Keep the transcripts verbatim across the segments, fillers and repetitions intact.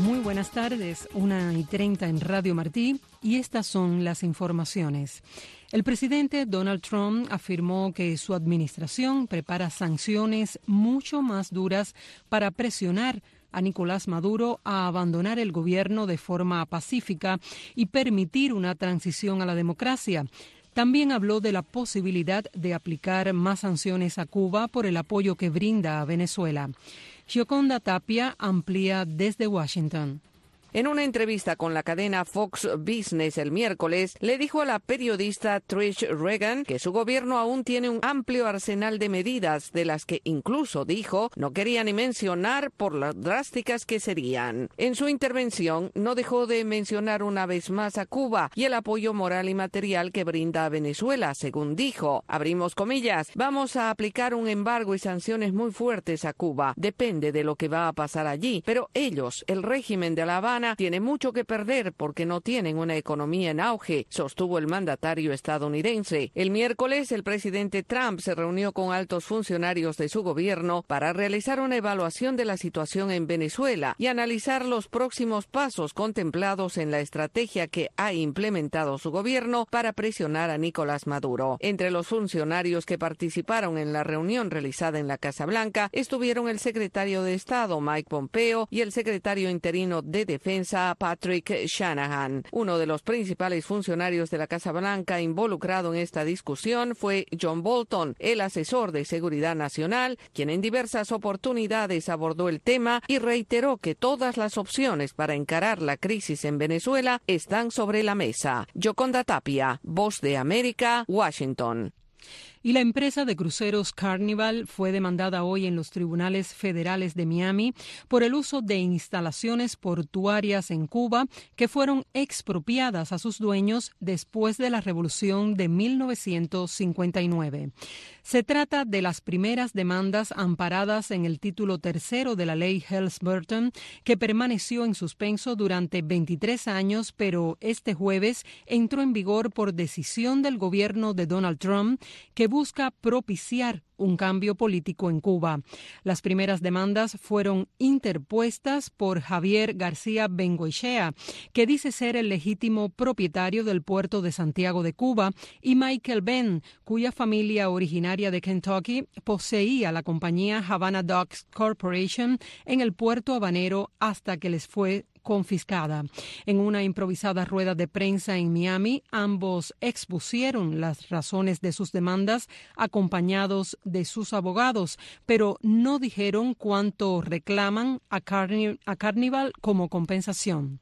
Muy buenas tardes, una y treinta en Radio Martí, y estas son las informaciones. El presidente Donald Trump afirmó que su administración prepara sanciones mucho más duras para presionar a Nicolás Maduro a abandonar el gobierno de forma pacífica y permitir una transición a la democracia. También habló de la posibilidad de aplicar más sanciones a Cuba por el apoyo que brinda a Venezuela. Gioconda Tapia amplía desde Washington. En una entrevista con la cadena Fox Business el miércoles, le dijo a la periodista Trish Regan que su gobierno aún tiene un amplio arsenal de medidas, de las que incluso, dijo, no quería ni mencionar por las drásticas que serían. En su intervención, no dejó de mencionar una vez más a Cuba y el apoyo moral y material que brinda a Venezuela, según dijo. Abrimos comillas, vamos a aplicar un embargo y sanciones muy fuertes a Cuba. Depende de lo que va a pasar allí, pero ellos, el régimen de La Habana, tiene mucho que perder porque no tienen una economía en auge, sostuvo el mandatario estadounidense. El miércoles, el presidente Trump se reunió con altos funcionarios de su gobierno para realizar una evaluación de la situación en Venezuela y analizar los próximos pasos contemplados en la estrategia que ha implementado su gobierno para presionar a Nicolás Maduro. Entre los funcionarios que participaron en la reunión realizada en la Casa Blanca estuvieron el secretario de Estado Mike Pompeo y el secretario interino de Defensa Patrick Shanahan. Uno de los principales funcionarios de la Casa Blanca involucrado en esta discusión fue John Bolton, el asesor de Seguridad Nacional, quien en diversas oportunidades abordó el tema y reiteró que todas las opciones para encarar la crisis en Venezuela están sobre la mesa. Gioconda Tapia, Voz de América, Washington. Y la empresa de cruceros Carnival fue demandada hoy en los tribunales federales de Miami por el uso de instalaciones portuarias en Cuba que fueron expropiadas a sus dueños después de la Revolución de mil novecientos cincuenta y nueve. Se trata de las primeras demandas amparadas en el título tercero de la ley Helms-Burton, que permaneció en suspenso durante veintitrés años, pero este jueves entró en vigor por decisión del gobierno de Donald Trump, que busca propiciar un cambio político en Cuba. Las primeras demandas fueron interpuestas por Javier García Bengoechea, que dice ser el legítimo propietario del puerto de Santiago de Cuba, y Michael Benn, cuya familia originaria de Kentucky poseía la compañía Havana Docks Corporation en el puerto habanero hasta que les fue confiscada. En una improvisada rueda de prensa en Miami, ambos expusieron las razones de sus demandas acompañados de sus abogados, pero no dijeron cuánto reclaman a, Carni- a Carnival como compensación.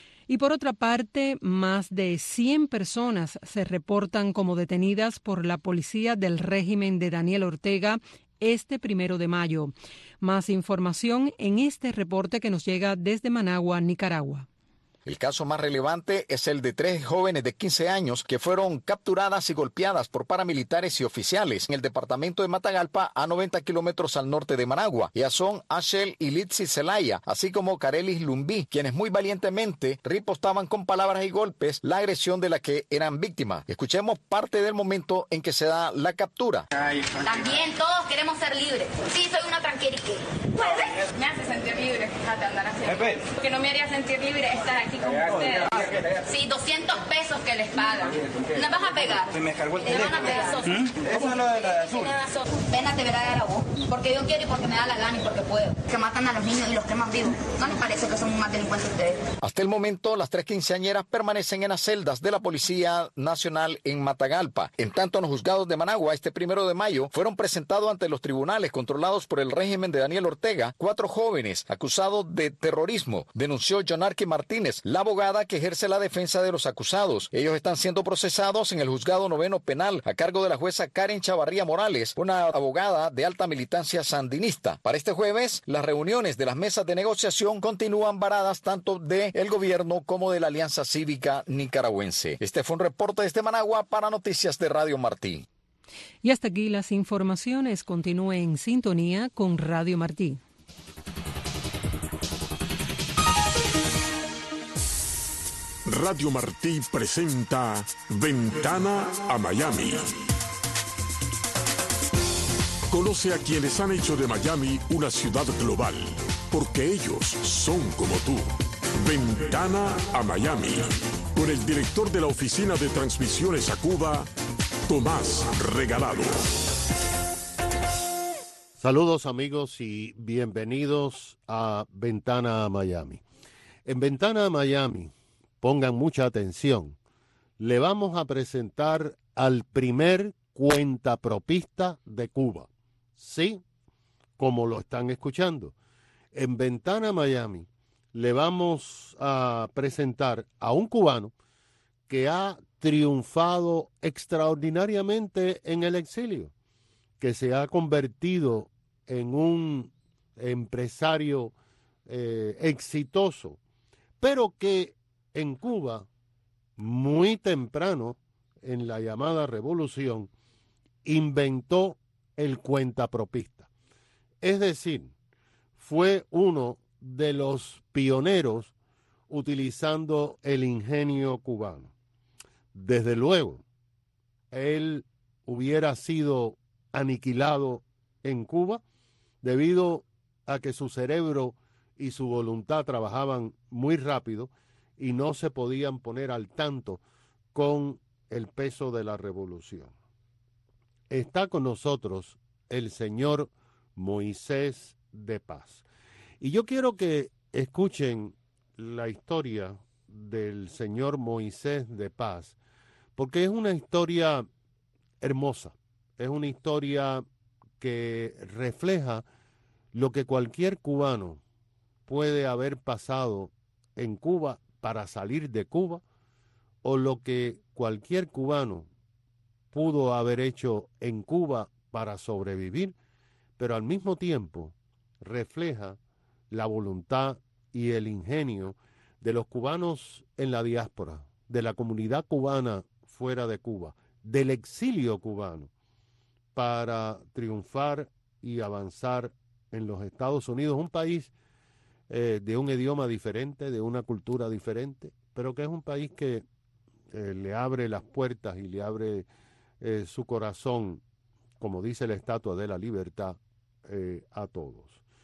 Y por otra parte, más de cien personas se reportan como detenidas por la policía del régimen de Daniel Ortega este primero de mayo. Más información en este reporte que nos llega desde Managua, Nicaragua. El caso más relevante es el de tres jóvenes de quince años que fueron capturadas y golpeadas por paramilitares y oficiales en el departamento de Matagalpa, a noventa kilómetros al norte de Managua. Ellas son Ashel y Litsi Zelaya, así como Carelis Lumbí, quienes muy valientemente ripostaban con palabras y golpes la agresión de la que eran víctimas. Escuchemos parte del momento en que se da la captura. También todos queremos ser libres. Sí, soy una tranquerique. Me hace sentir libre, fíjate, andar así. Porque no me haría sentir libre estar aquí con ustedes. Sí, doscientos pesos que les pagan. ¿No vas a pegar? Se me cargó el ¿Le van a pegar? ¿Mm? Eso es lo de la azul. Pena te verá a vos. Porque yo quiero y porque me da la gana y porque puedo. Que matan a los niños y los queman vivos. ¿No les parece que son más delincuentes ustedes? Hasta el momento, las tres quinceañeras permanecen en las celdas de la Policía Nacional en Matagalpa. En tanto, en los juzgados de Managua, este primero de mayo, fueron presentados ante los tribunales controlados por el régimen de Daniel Ortega cuatro jóvenes acusados de terrorismo, denunció Jonarque Martínez, la abogada que ejerce la defensa de los acusados. Ellos están siendo procesados en el juzgado noveno penal a cargo de la jueza Karen Chavarría Morales, una abogada de alta militancia sandinista. Para este jueves, las reuniones de las mesas de negociación continúan varadas tanto del gobierno como de la Alianza Cívica Nicaragüense. Este fue un reporte desde Managua para Noticias de Radio Martí. Y hasta aquí las informaciones. Continúe en sintonía con Radio Martí. Radio Martí presenta Ventana a Miami. Conoce a quienes han hecho de Miami una ciudad global, porque ellos son como tú. Ventana a Miami, con el director de la Oficina de Transmisiones a Cuba, Tomás Regalado. Saludos amigos y bienvenidos a Ventana a Miami. En Ventana a Miami, pongan mucha atención, le vamos a presentar al primer cuentapropista de Cuba. Sí, como lo están escuchando. En Ventana a Miami le vamos a presentar a un cubano que ha triunfado extraordinariamente en el exilio, que se ha convertido en un empresario eh, exitoso, pero que en Cuba, muy temprano, en la llamada revolución, inventó el cuentapropista. Es decir, fue uno de los pioneros utilizando el ingenio cubano. Desde luego, él hubiera sido aniquilado en Cuba debido a que su cerebro y su voluntad trabajaban muy rápido y no se podían poner al tanto con el peso de la revolución. Está con nosotros el señor Moisés de Paz. Y yo quiero que escuchen la historia del señor Moisés de Paz, porque es una historia hermosa, es una historia que refleja lo que cualquier cubano puede haber pasado en Cuba para salir de Cuba, o lo que cualquier cubano pudo haber hecho en Cuba para sobrevivir, pero al mismo tiempo refleja la voluntad y el ingenio de los cubanos en la diáspora, de la comunidad cubana fuera de Cuba, del exilio cubano, para triunfar y avanzar en los Estados Unidos, un país eh, de un idioma diferente, de una cultura diferente, pero que es un país que eh, le abre las puertas y le abre eh, su corazón, como dice la Estatua de la Libertad, eh, a todos.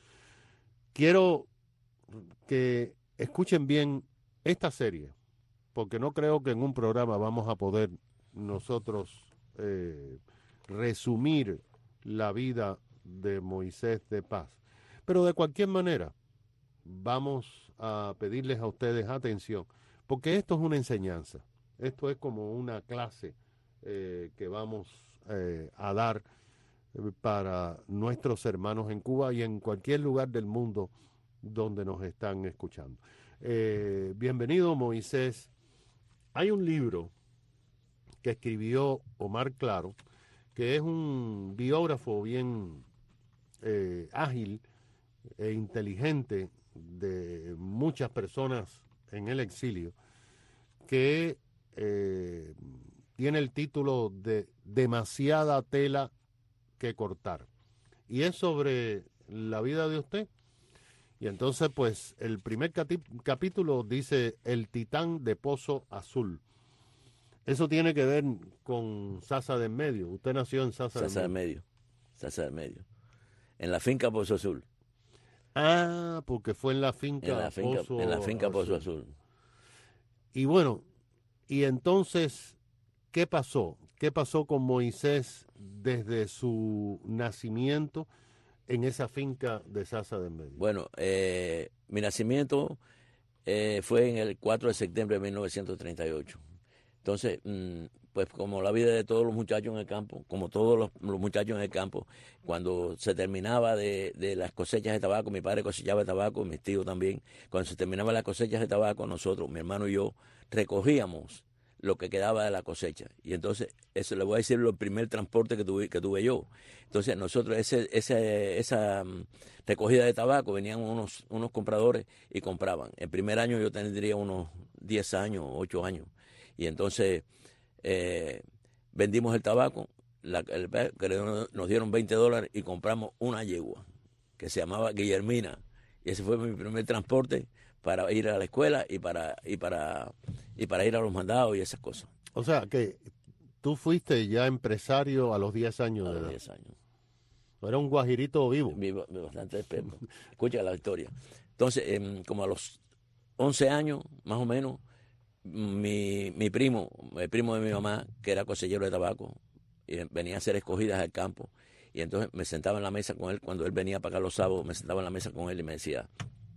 Quiero que escuchen bien esta serie, porque no creo que en un programa vamos a poder nosotros eh, resumir la vida de Moisés de Paz. Pero de cualquier manera, vamos a pedirles a ustedes atención, porque esto es una enseñanza, esto es como una clase eh, que vamos eh, a dar para nuestros hermanos en Cuba y en cualquier lugar del mundo donde nos están escuchando. Eh, bienvenido, Moisés. Hay un libro que escribió Omar Claro, que es un biógrafo bien eh, ágil e inteligente de muchas personas en el exilio, que eh, tiene el título de Demasiada tela que cortar. Y es sobre la vida de usted. Y entonces, pues, el primer capítulo dice El Titán de Pozo Azul. Eso tiene que ver con Sasa del Medio. Usted nació en Sasa, Sasa del Medio. Sasa del Medio. En la finca Pozo Azul. Ah, porque fue en la finca, en la finca Pozo En la finca Azul. Pozo Azul. Y bueno, y entonces, ¿qué pasó? ¿Qué pasó con Moisés desde su nacimiento en esa finca de Sasa del Medio? Bueno, eh, mi nacimiento eh, fue en el cuatro de septiembre de mil novecientos treinta y ocho. Entonces, mmm, pues como la vida de todos los muchachos en el campo, como todos los, los muchachos en el campo, cuando se terminaba de, de las cosechas de tabaco, mi padre cosechaba tabaco, mis tíos también, cuando se terminaban las cosechas de tabaco, nosotros, mi hermano y yo, recogíamos lo que quedaba de la cosecha. Y entonces, eso le voy a decir el primer transporte que tuve, que tuve yo. Entonces, nosotros, ese, ese, esa um, recogida de tabaco, venían unos, unos compradores y compraban. El primer año yo tendría unos diez años, ocho años. Y entonces eh, vendimos el tabaco, la, el, nos dieron veinte dólares y compramos una yegua que se llamaba Guillermina. Y ese fue mi primer transporte para ir a la escuela y para y para y para ir a los mandados y esas cosas. O sea, que tú fuiste ya empresario a los diez años a de los edad. diez años. Era un guajirito vivo. Vivo, bastante experto. Escucha la historia. Entonces, eh, como a los once años, más o menos, mi, mi primo, el primo de mi mamá, que era cosechero de tabaco, y venía a hacer escogidas al campo. Y entonces me sentaba en la mesa con él, cuando él venía a pagar los sábados, me sentaba en la mesa con él y me decía,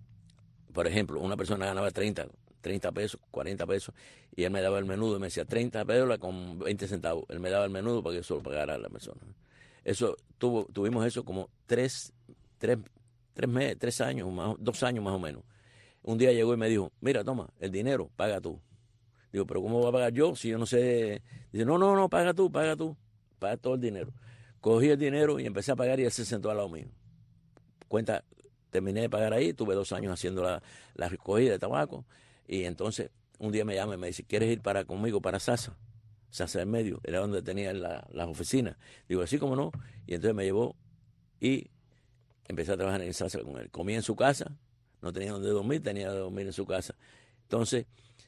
por ejemplo, una persona ganaba treinta pesos, cuarenta pesos, y él me daba el menudo y me decía treinta pesos con veinte centavos. Él me daba el menudo para que yo solo pagara a la persona. Eso, tuvo, tuvimos eso como tres, tres, tres, meses, tres años, más, dos años más o menos. Un día llegó y me dijo, mira, toma, el dinero, paga tú. Digo, pero ¿cómo voy a pagar yo si yo no sé? Dice, no, no, no, paga tú, paga tú, paga todo el dinero. Cogí el dinero y empecé a pagar y él se sentó al lado mío. Cuenta, terminé de pagar ahí, tuve dos años haciendo la, la recogida de tabaco, y entonces un día me llama y me dice, ¿quieres ir para conmigo para Sasa? Sasa del Medio, era donde tenía la, las oficinas. Digo, así como no, y entonces me llevó y empecé a trabajar en Sasa con él. Comí en su casa, no tenía donde dormir, tenía que dormir en su casa. Entonces,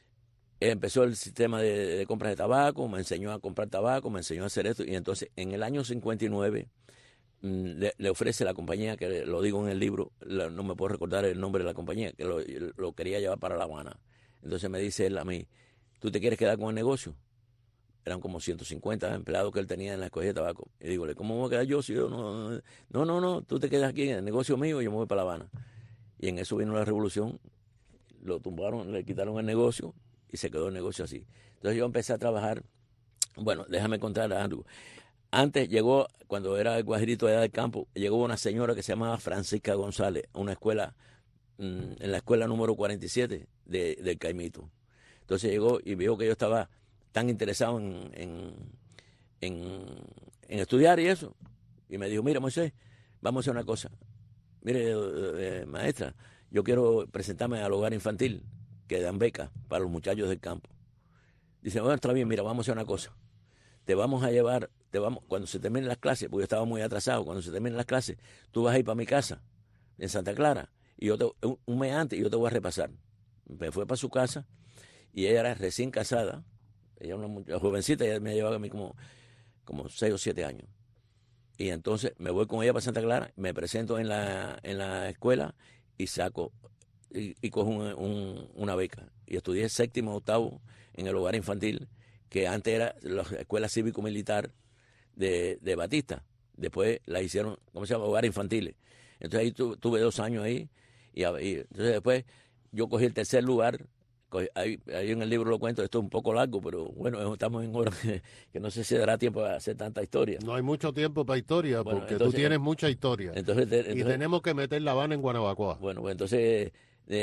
él empezó el sistema de, de compras de tabaco, me enseñó a comprar tabaco, me enseñó a hacer esto, y entonces en el año cincuenta y nueve le, le ofrece la compañía, que lo digo en el libro, la, no me puedo recordar el nombre de la compañía, que lo, lo quería llevar para La Habana. Entonces me dice él a mí, ¿tú te quieres quedar con el negocio? Eran como ciento cincuenta empleados que él tenía en la escogida de tabaco. Y digo, ¿cómo me voy a quedar yo si yo no? No, no, no, tú te quedas aquí en el negocio mío y yo me voy para La Habana. Y en eso vino la revolución, lo tumbaron, le quitaron el negocio y se quedó el negocio así. Entonces yo empecé a trabajar, bueno, déjame contar algo. Antes llegó, cuando era el Guajirito allá del campo, llegó una señora que se llamaba Francisca González, a una escuela, mmm, en la escuela número cuarenta y siete de, del Caimito. Entonces llegó y vio que yo estaba tan interesado en, en, en, en estudiar y eso. Y me dijo, mira, Moisés, vamos a hacer una cosa. Mire, eh, maestra, yo quiero presentarme al hogar infantil que dan becas para los muchachos del campo. Dice, bueno, está bien, mira, vamos a hacer una cosa. Te vamos a llevar, te vamos, cuando se terminen las clases, porque yo estaba muy atrasado, cuando se terminen las clases, tú vas a ir para mi casa, en Santa Clara, y yo te, un, un mes antes, y yo te voy a repasar. Me fue para su casa, y ella era recién casada, ella era una, una jovencita, ella me llevaba a mí como, como seis o siete años. Y entonces me voy con ella para Santa Clara, me presento en la, en la escuela y saco y, y cojo un, un, una beca. Y estudié séptimo, octavo en el hogar infantil, que antes era la escuela cívico-militar de, de Batista. Después la hicieron, ¿cómo se llama? Hogar infantiles. Entonces ahí tu, tuve dos años ahí. Y, y entonces después yo cogí el tercer lugar. Ahí, ahí en el libro lo cuento, esto es un poco largo, pero bueno, estamos en hora que, que no sé si dará tiempo a hacer tanta historia. No hay mucho tiempo para historia, bueno, porque entonces, tú tienes mucha historia. Entonces, te, entonces, y tenemos que meter La Habana en Guanabacoa. Bueno, pues entonces eh,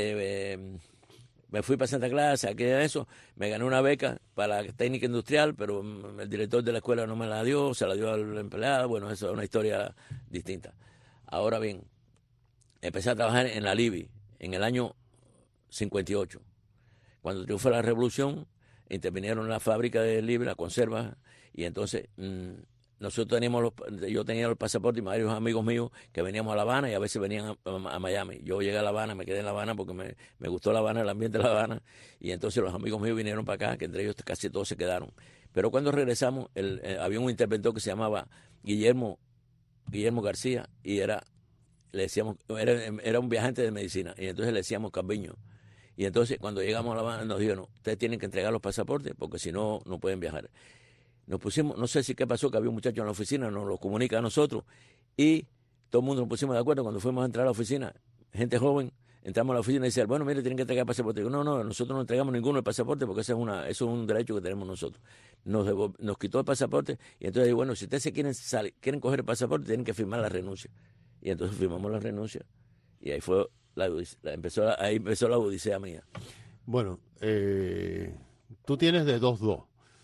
eh, me fui para Santa Clara, saqué eso, me gané una beca para la técnica industrial, pero el director de la escuela no me la dio, se la dio al empleado. Bueno, eso es una historia distinta. Ahora bien, empecé a trabajar en la Libby en el año cincuenta y ocho. Cuando triunfó la revolución, intervinieron en la fábrica de Libby, la conserva, y entonces mmm, nosotros teníamos los, yo tenía los pasaportes y varios amigos míos que veníamos a La Habana y a veces venían a, a, a Miami. Yo llegué a La Habana, me quedé en La Habana porque me, me gustó La Habana, el ambiente de La Habana, y entonces los amigos míos vinieron para acá, que entre ellos casi todos se quedaron. Pero cuando regresamos, el, eh, había un interventor que se llamaba Guillermo, Guillermo García, y era, le decíamos, era, era un viajante de medicina, y entonces le decíamos Cambiño. Y entonces cuando llegamos a La Habana nos dijeron, ustedes tienen que entregar los pasaportes porque si no, no pueden viajar. Nos pusimos, no sé si qué pasó, que había un muchacho en la oficina, nos lo comunica a nosotros y todo el mundo nos pusimos de acuerdo. Cuando fuimos a entrar a la oficina, gente joven, entramos a la oficina y dice, bueno, mire, tienen que entregar el pasaporte. Digo, no, no, nosotros no entregamos ninguno el pasaporte porque eso es, una, eso es un derecho que tenemos nosotros. Nos, nos quitó el pasaporte y entonces, bueno, si ustedes se quieren, salir, quieren coger el pasaporte, tienen que firmar la renuncia. Y entonces firmamos la renuncia y ahí fue... La, la empezó, ahí empezó la odisea mía. Bueno, eh, tú tienes de dos dos.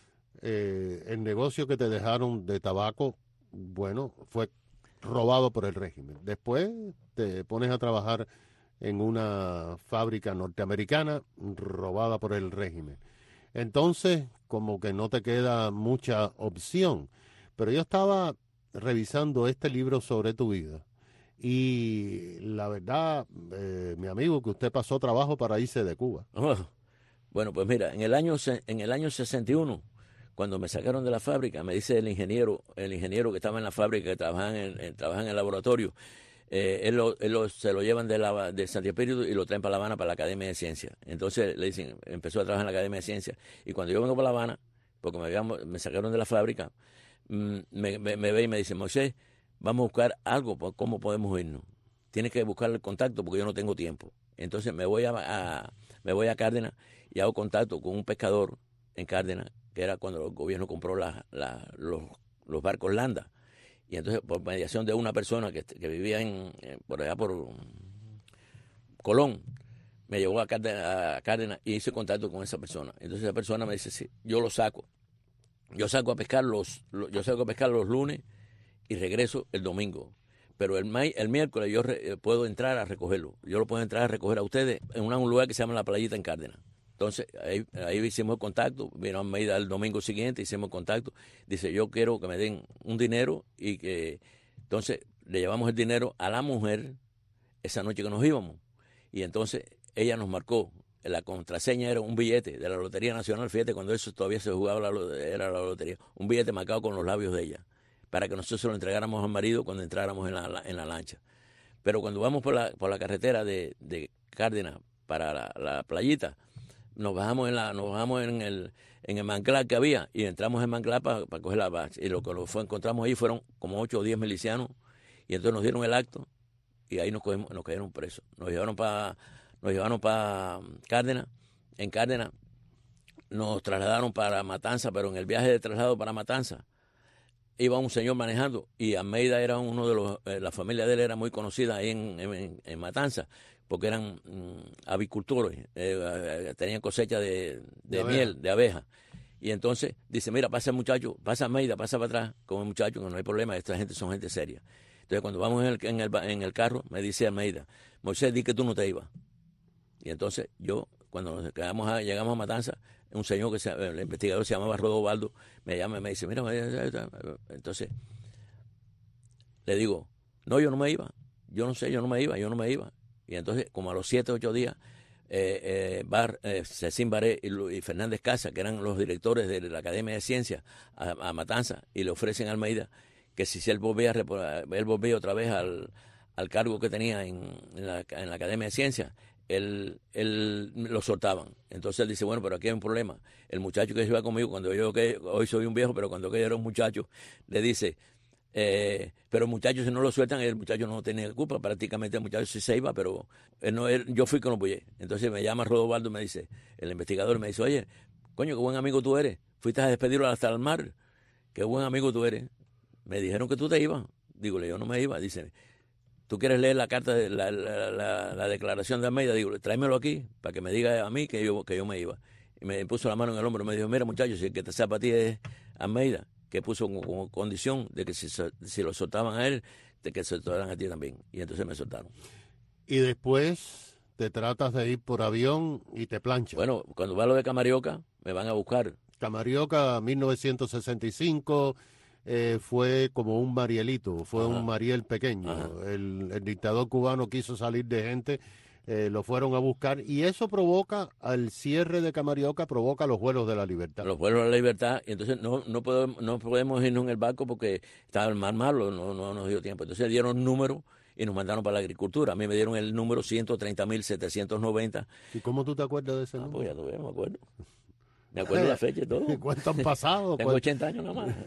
Eh, el negocio que te dejaron de tabaco, bueno, fue robado por el régimen. Después te pones a trabajar en una fábrica norteamericana robada por el régimen. Entonces, como que no te queda mucha opción. Pero yo estaba revisando este libro sobre tu vida. Y la verdad, eh, mi amigo, que usted pasó trabajo para irse de Cuba. Oh, bueno, pues mira, en el año en el año sesenta y uno, cuando me sacaron de la fábrica, me dice el ingeniero, el ingeniero que estaba en la fábrica, que trabajaba en, en, trabajaba en el laboratorio, Eh, él, lo, él lo, se lo llevan de, la, de Santi Espíritu y lo traen para La Habana, para la Academia de Ciencias. Entonces le dicen, empezó a trabajar en la Academia de Ciencias. Y cuando yo vengo para La Habana, porque me, habían, me sacaron de la fábrica, me, me, me ve y me dice, Moisés, vamos a buscar algo, ¿cómo podemos irnos? Tienes que buscar el contacto porque yo no tengo tiempo. Entonces me voy a, a, me voy a Cárdenas y hago contacto con un pescador en Cárdenas, que era cuando el gobierno compró la, la, los, los barcos Landa. Y entonces, por mediación de una persona que, que vivía en, por allá por Colón, me llevó a Cárdenas, a Cárdenas y hice contacto con esa persona. Entonces esa persona me dice, sí, yo lo saco. Yo saco a pescar los, yo saco a pescar los lunes y regreso el domingo. Pero el, el miércoles yo re, puedo entrar a recogerlo. Yo lo puedo entrar a recoger a ustedes en un lugar que se llama La Playita en Cárdenas. Entonces, ahí, ahí hicimos contacto, vino a medida el domingo siguiente, hicimos contacto. Dice, yo quiero que me den un dinero y que... Entonces, le llevamos el dinero a la mujer esa noche que nos íbamos. Y entonces, ella nos marcó, la contraseña era un billete de la Lotería Nacional, fíjate, cuando eso todavía se jugaba, la, era la lotería, un billete marcado con los labios de ella, para que nosotros se lo entregáramos al marido cuando entráramos en la, en la lancha. Pero cuando vamos por la, por la carretera de, de Cárdenas para la, la playita, nos bajamos en la nos bajamos en el en el manglar que había y entramos en manglar para pa coger la base. Y lo que lo fue, encontramos ahí fueron como ocho o diez milicianos y entonces nos dieron el acto y ahí nos cogimos, nos cayeron presos. Nos llevaron para nos llevaron para Cárdenas. En Cárdenas nos trasladaron para Matanza, pero en el viaje de traslado para Matanza iba un señor manejando y Almeida era uno de los, eh, la familia de él era muy conocida ahí en, en, en Matanza, porque eran mm, avicultores, eh, tenían cosecha de, de, de miel, de abeja. Y entonces dice, mira, pasa el muchacho, pasa Almeida, pasa para atrás con el muchacho, que no hay problema, esta gente son gente seria. Entonces cuando vamos en el, en el, en el carro, me dice Almeida, Moisés, di que tú no te ibas. Y entonces yo, cuando nos quedamos a, llegamos a Matanza, un señor que se, el investigador se llamaba Rodobaldo, me llama y me dice, mira, entonces le digo, no, yo no me iba, yo no sé, yo no me iba, yo no me iba. Y entonces, como a los siete, ocho días, eh, eh, Bar, eh, Cecín Baré y, y Fernández Casa, que eran los directores de la Academia de Ciencias, a, a Matanza, y le ofrecen a Almeida que si él volvía, él volvía otra vez al, al cargo que tenía en, en, la, en la Academia de Ciencias, él, él lo soltaban. Entonces él dice, bueno, pero aquí hay un problema. El muchacho que iba conmigo, cuando yo que hoy soy un viejo, pero cuando que era un muchacho, le dice, eh, pero el muchacho si no lo sueltan, el muchacho no tenía culpa, prácticamente el muchacho sí se iba, pero él no, él, yo fui que lo apoyé. Entonces me llama Rodobaldo y me dice, el investigador me dice, oye, coño, qué buen amigo tú eres, fuiste a despedirlo hasta el mar, qué buen amigo tú eres. Me dijeron que tú te ibas. Digo, yo no me iba. Dice, ¿tú quieres leer la carta, de la, la, la, la declaración de Almeida? Digo, tráemelo aquí para que me diga a mí que yo, que yo me iba. Y me puso la mano en el hombro y me dijo, mira muchachos, si el que te saca a ti es Almeida, que puso como, como condición de que si, si lo soltaban a él, de que se soltaran a ti también. Y entonces me soltaron. Y después te tratas de ir por avión y te planchan. Bueno, cuando va lo de Camarioca, me van a buscar. Camarioca, mil novecientos sesenta y cinco... Eh, fue como un Marielito, fue Ajá. un Mariel pequeño. El, el dictador cubano quiso salir de gente, eh, lo fueron a buscar y eso provoca, al cierre de Camarioca, provoca los vuelos de la libertad. Los vuelos de la libertad, y entonces no, no, podemos, no podemos irnos en el barco porque estaba el mar malo, no, no nos dio tiempo. Entonces dieron número y nos mandaron para la agricultura. A mí me dieron el número ciento treinta mil setecientos noventa. ¿Y cómo tú te acuerdas de ese ah, número? Pues ya todavía me acuerdo. Me acuerdo de la fecha y todo. ¿Cuánto han pasado? Tengo ochenta años nada más.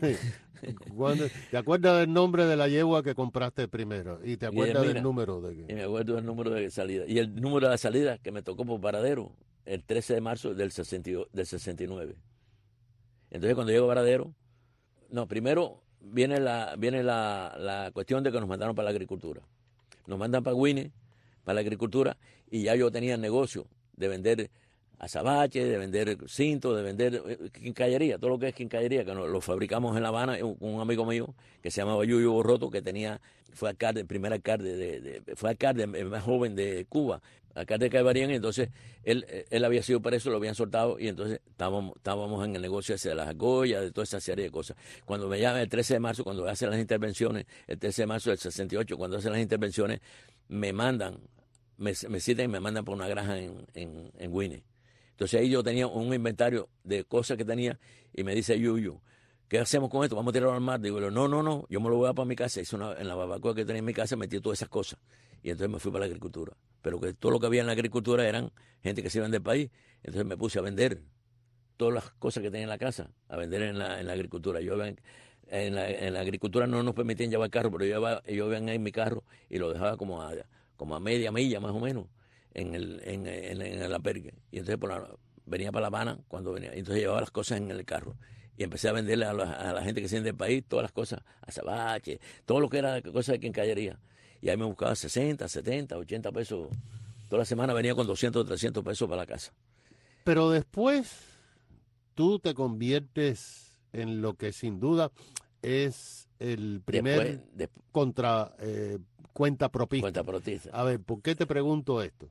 ¿Te acuerdas del nombre de la yegua que compraste primero? ¿Y te acuerdas y mira, del número de qué? Y me acuerdo del número de salida. Y el número de la salida que me tocó por Varadero, el trece de marzo del, sesenta, del sesenta y nueve. Entonces cuando llego a Varadero, no, primero viene la viene la, la cuestión de que nos mandaron para la agricultura. Nos mandan para Guine, para la agricultura, y ya yo tenía el negocio de vender azabache, de vender cintos, de vender quincallería, todo lo que es quincallería, que nos, lo fabricamos en La Habana con un amigo mío que se llamaba Yuyo Borroto, que tenía, fue alcalde, el primer alcalde, de, de, fue alcalde el más joven de Cuba, alcalde de Calvarín, y entonces él, él había sido preso, lo habían soltado, y entonces estábamos, estábamos en el negocio ese de las argollas, de toda esa serie de cosas. Cuando me llama el trece de marzo, cuando hacen las intervenciones, el trece de marzo del sesenta y ocho, cuando hacen las intervenciones, me mandan, me, me citan y me mandan por una granja en, en, en Guine. Entonces ahí yo tenía un inventario de cosas que tenía y me dice Yuyu, ¿qué hacemos con esto? Vamos a tirarlo al mar. Digo, no, no, no, yo me lo voy a para mi casa. Hice una, en la barbacoa que tenía en mi casa, metí todas esas cosas. Y entonces me fui para la agricultura. Pero que todo lo que había en la agricultura eran gente que se iban del país. Entonces me puse a vender todas las cosas que tenía en la casa, a vender en la, en la agricultura. Yo en, en, la, en la agricultura no nos permitían llevar carro, pero yo iba, yo iba en mi carro y lo dejaba como a, como a media milla más o menos en el, en, en, en el albergue. Y entonces por la, venía para La Habana cuando venía. Y entonces llevaba las cosas en el carro. Y empecé a venderle a la, a la gente que se viene del país todas las cosas, azabache, todo lo que era cosas de quincallería. Y ahí me buscaba sesenta, setenta, ochenta pesos. Toda la semana venía con doscientos, trescientos pesos para la casa. Pero después tú te conviertes en lo que sin duda es el primer después, después, contra eh, cuenta propista. Cuenta propista. A ver, ¿por qué te pregunto esto?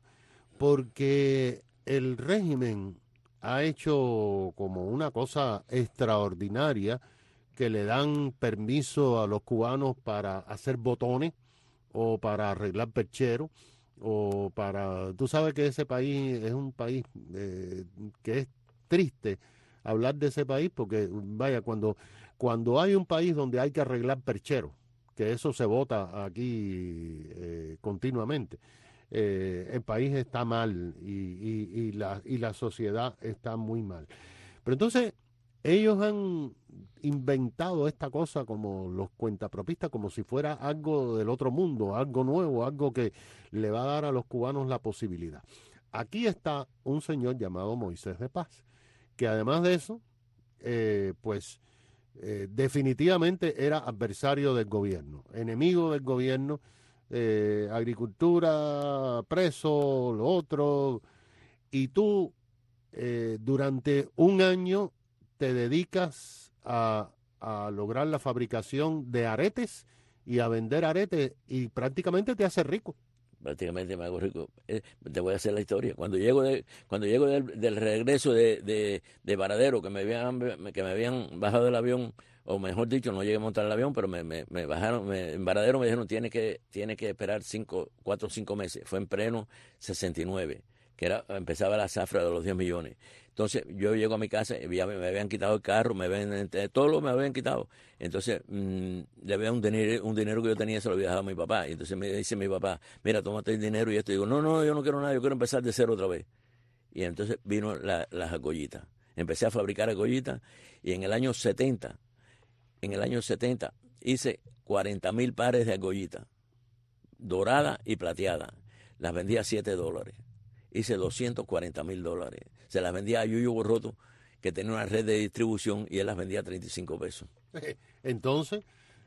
Porque el régimen ha hecho como una cosa extraordinaria que le dan permiso a los cubanos para hacer botones o para arreglar percheros o para... Tú sabes que ese país es un país eh, que es triste hablar de ese país porque, vaya, cuando, cuando hay un país donde hay que arreglar percheros, que eso se vota aquí eh, continuamente, eh, el país está mal y, y, y, la, y la sociedad está muy mal. Pero entonces ellos han inventado esta cosa como los cuentapropistas, como si fuera algo del otro mundo, algo nuevo, algo que le va a dar a los cubanos la posibilidad. Aquí está un señor llamado Moisés de Paz, que además de eso, eh, pues eh, definitivamente era adversario del gobierno, enemigo del gobierno, eh, agricultura, preso, lo otro, y tú eh, durante un año te dedicas a, a lograr la fabricación de aretes y a vender aretes y prácticamente te haces rico. Prácticamente me hago rico. Eh, te voy a hacer la historia. Cuando llego de, cuando llego del, del regreso de, de, de Varadero, que me habían que me habían bajado del avión, o mejor dicho, no llegué a montar el avión, pero me, me, me bajaron, me, en Varadero me dijeron tiene que, tiene que esperar cinco, cuatro o cinco meses. Fue en pleno sesenta y nueve, que era, empezaba la zafra de los diez millones. Entonces yo llego a mi casa y ya me, me habían quitado el carro, me habían, todo lo me habían quitado. Entonces mmm, le había un dinero, un dinero que yo tenía, se lo había dejado a mi papá. Y entonces me dice mi papá, mira, tómate el dinero y esto. Y digo, no, no, yo no quiero nada, yo quiero empezar de cero otra vez. Y entonces vino la, las argollitas. Empecé a fabricar argollitas y en el año setenta, en el año setenta hice cuarenta mil pares de argollitas, dorada y plateada. Las vendía a siete dólares. Hice doscientos cuarenta mil dólares. Se las vendía a Yuyo Borroto, que tenía una red de distribución, y él las vendía a treinta y cinco pesos. Entonces,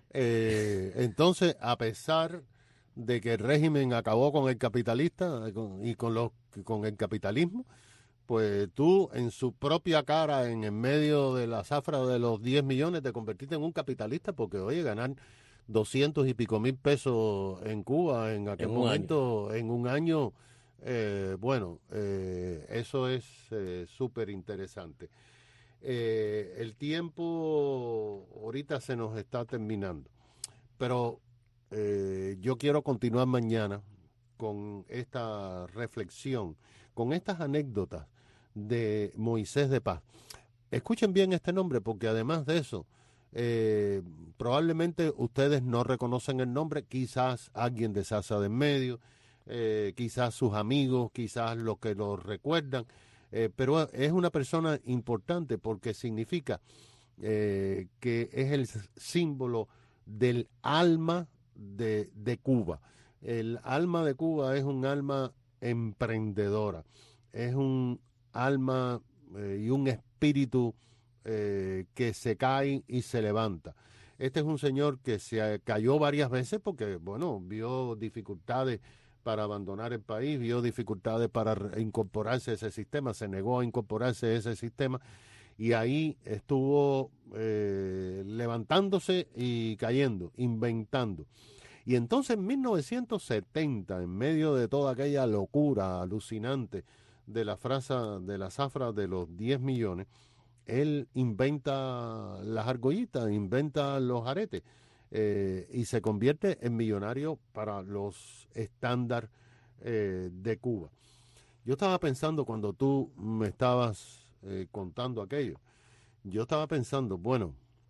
eh, entonces, a pesar de que el régimen acabó con el capitalista con, y con, los, con el capitalismo, pues tú en su propia cara, en el medio de la zafra de los diez millones, te convertiste en un capitalista porque, oye, ganar doscientos y pico mil pesos en Cuba en aquel en momento, en un año... Eh, bueno, eh, eso es súper eh, interesante. Eh, el tiempo ahorita se nos está terminando, pero eh, yo quiero continuar mañana con esta reflexión, con estas anécdotas de Moisés de Paz. Escuchen bien este nombre porque además de eso, eh, probablemente ustedes no reconocen el nombre, quizás alguien de Sasa de en medio, Eh, quizás sus amigos, quizás los que lo recuerdan, eh, pero es una persona importante porque significa eh, que es el símbolo del alma de, de Cuba. El alma de Cuba es un alma emprendedora, es un alma eh, y un espíritu eh, que se cae y se levanta. Este es un señor que se cayó varias veces porque, bueno, vio dificultades para abandonar el país, vio dificultades para incorporarse a ese sistema, se negó a incorporarse a ese sistema y ahí estuvo eh, levantándose y cayendo, inventando. Y entonces en mil novecientos setenta, en medio de toda aquella locura alucinante de la frase de la zafra de los diez millones, él inventa las argollitas, inventa los aretes. Eh, y se convierte en millonario para los estándares eh, de Cuba. Yo estaba pensando cuando tú me estabas eh, contando aquello, yo estaba pensando, bueno,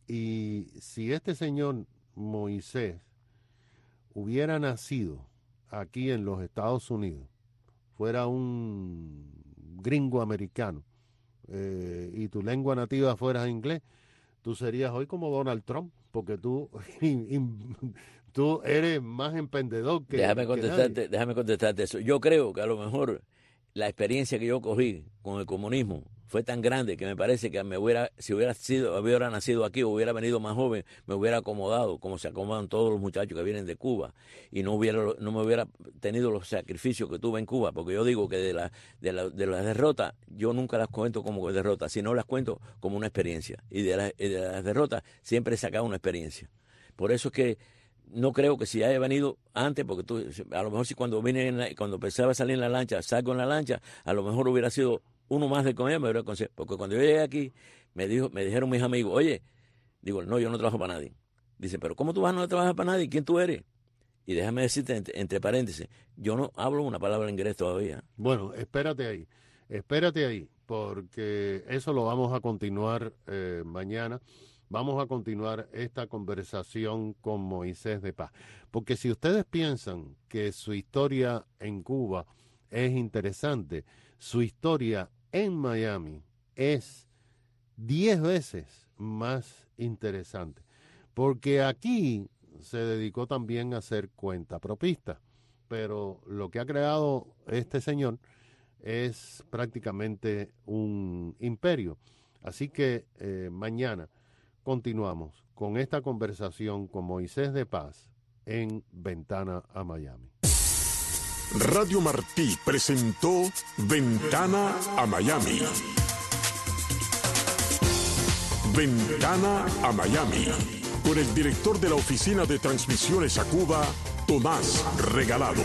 Y si este señor Moisés hubiera nacido aquí en los Estados Unidos, fuera un gringo americano, eh, y tu lengua nativa fuera inglés, tú serías hoy como Donald Trump, porque tú, tú eres más emprendedor que déjame contestarte, que nadie. Déjame contestarte eso. Yo creo que a lo mejor la experiencia que yo cogí con el comunismo fue tan grande que me parece que me hubiera, si hubiera sido, hubiera nacido aquí o hubiera venido más joven, me hubiera acomodado como se acomodan todos los muchachos que vienen de Cuba y no hubiera, no me hubiera tenido los sacrificios que tuve en Cuba, porque yo digo que de la, de la, de las derrotas yo nunca las cuento como derrotas, sino las cuento como una experiencia, y de, la, y de las derrotas siempre he sacado una experiencia. Por eso es que no creo que si haya venido antes, porque tú, a lo mejor si cuando vine en la, cuando empezaba a salir en la lancha, salgo en la lancha, a lo mejor hubiera sido uno más de comida, me hubiera conseguido. Porque cuando yo llegué aquí, me dijo, me dijeron mis amigos, oye, digo, no, yo no trabajo para nadie. Dice, pero ¿cómo tú vas a no trabajar para nadie? ¿Quién tú eres? Y déjame decirte, entre, entre paréntesis, yo no hablo una palabra en inglés todavía. Bueno, espérate ahí, espérate ahí, porque eso lo vamos a continuar eh, mañana. Vamos a continuar esta conversación con Moisés de Paz. Porque si ustedes piensan que su historia en Cuba es interesante, su historia en Miami es diez veces más interesante. Porque aquí se dedicó también a hacer cuentapropista. Pero lo que ha creado este señor es prácticamente un imperio. Así que eh, mañana continuamos con esta conversación con Moisés de Paz en Ventana a Miami. Radio Martí presentó Ventana a Miami. Ventana a Miami, con el director de la Oficina de Transmisiones a Cuba, Tomás Regalado.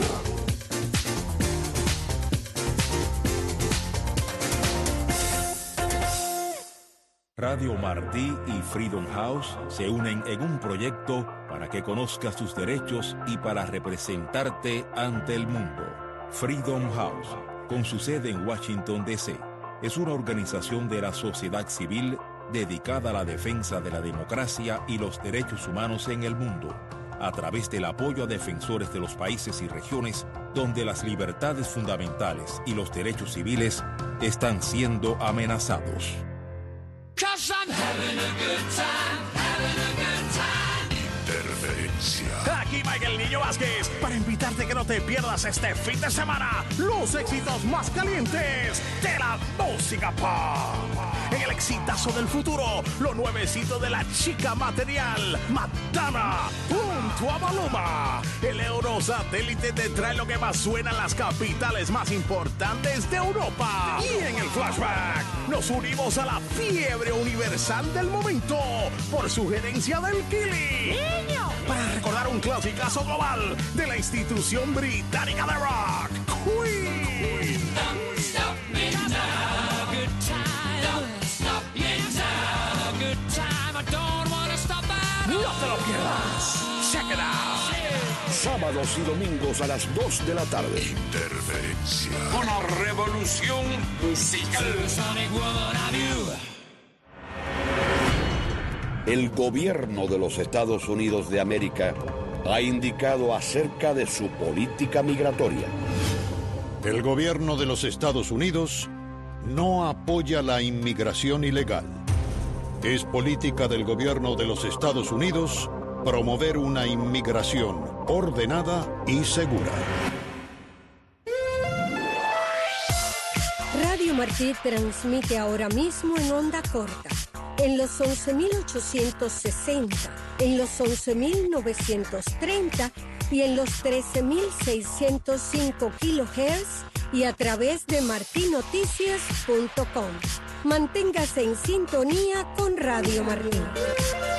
Radio Martí y Freedom House se unen en un proyecto para que conozcas tus derechos y para representarte ante el mundo. Freedom House, con su sede en Washington, D C, es una organización de la sociedad civil dedicada a la defensa de la democracia y los derechos humanos en el mundo, a través del apoyo a defensores de los países y regiones donde las libertades fundamentales y los derechos civiles están siendo amenazados. Cause I'm having a good time, having a good time. Interferencia. Aquí Michael Niño Vázquez para invitarte que no te pierdas este fin de semana los éxitos más calientes de la música pop. En el exitazo del futuro, lo nuevecito de la chica material, Madonna, junto a Maluma. El Eurosatélite te trae lo que más suena en las capitales más importantes de Europa. Y en el flashback, nos unimos a la fiebre universal del momento, por sugerencia del Kili. ¡Niño! Para recordar un clasicazo global de la institución británica de rock, Queen. Don't stop me now, good time. Don't stop me now, good time. I don't wanna stop at all. No te lo pierdas. Check it out. Sábados y domingos a las dos de la tarde. Interferencia. Una revolución musical. El gobierno de los Estados Unidos de América ha indicado acerca de su política migratoria. El gobierno de los Estados Unidos no apoya la inmigración ilegal. Es política del gobierno de los Estados Unidos promover una inmigración ordenada y segura. Radio Martí transmite ahora mismo en onda corta, en los once mil ochocientos sesenta, en los once mil novecientos treinta y en los trece mil seiscientos cinco kilohertz y a través de martinoticias punto com. Manténgase en sintonía con Radio Martí.